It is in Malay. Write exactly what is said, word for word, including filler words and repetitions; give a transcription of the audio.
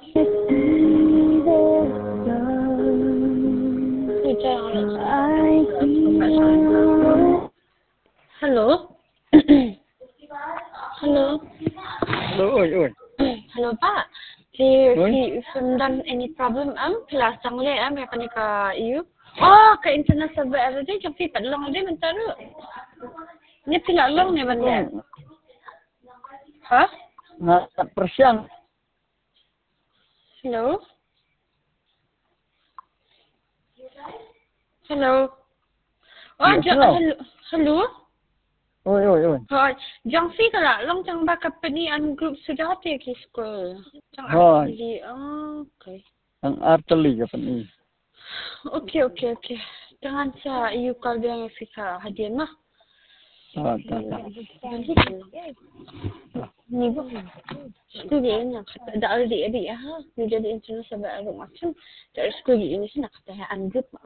Hello? Hello? Hello, oi, oi. Hello, Pak. Di Oi? si sundan any problem am kelas sang le am ya kani ka you. Oh, ka internet server ada dia jam fi padlong dia bentar tu. Ni pila long ni benda. Ha? Na persiang. Hello? Hello? Oh, Yes, ja, hello. hello. Hello? Oi, oi, oi. Thôi, Jang Phi ka la long jang ba company an group sudah te ki school. Jang Thôi. actually. Oh, okay. Ang arteli ka ni. Okay, okay, okay. Jangan sa you call dia yang Fika hadiah mah. Ah, ta ta. Ni bu. School dia ni kata dah ada dia dia ha. Ni jadi internet sebab ada macam. Dari school ini sih nak kata an group